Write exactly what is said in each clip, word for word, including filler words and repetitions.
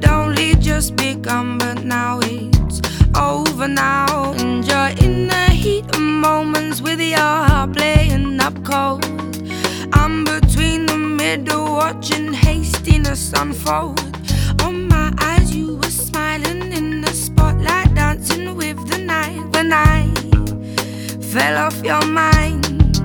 had only just begun, but now it's over now. And you're in the heat of moments with your heart playing up cold. I'm between the middle, watching hastiness unfold. On my eyes you were smiling in the spotlight, dancing with the night. When I fell off your mind,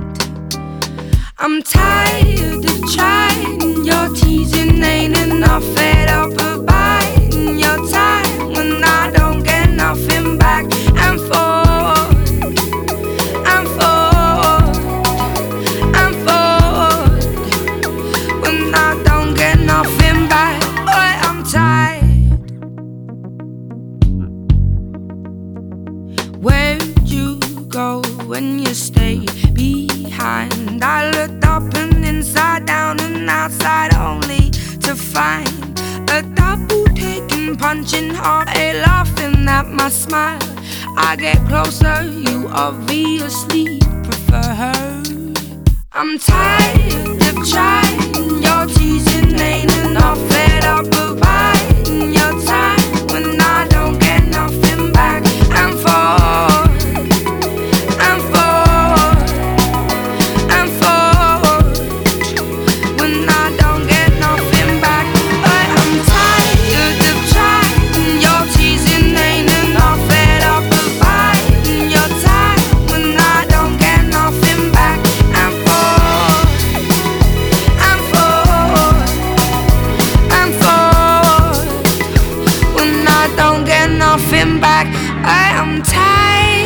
I'm tired of trying. Your teasing ain't enough, fed up of biding your time. When I don't get nothing back, and forth, and forth, and forth. When I don't get nothing back, boy, I'm tired. Where'd you go when you stayed behind? I looked up and inside down and outside only to find a double taking, punching hard, a laughing at my smile. I get closer, you obviously prefer her. I'm tired of trying. Your teasing ain't enough, fed up of biding your time. When I don't get nothing back, and forth, and forth, and forth. When I don't get nothing back, but I'm tired of trying. Your teasing ain't enough, fed up of biding your time. When I don't get nothing back, and forth, and forth, and forth. When I don't get nothing back, I am tired.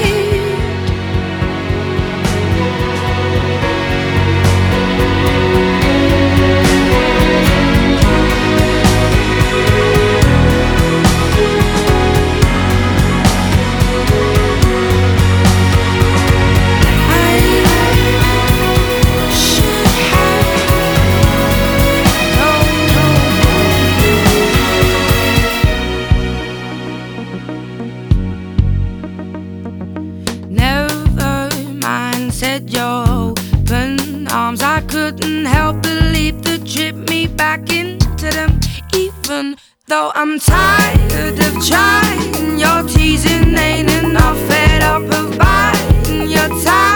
Said your open arms, I couldn't help but leap to trip me back into them. Even though I'm tired of trying, your teasing ain't enough, fed up of biding your time.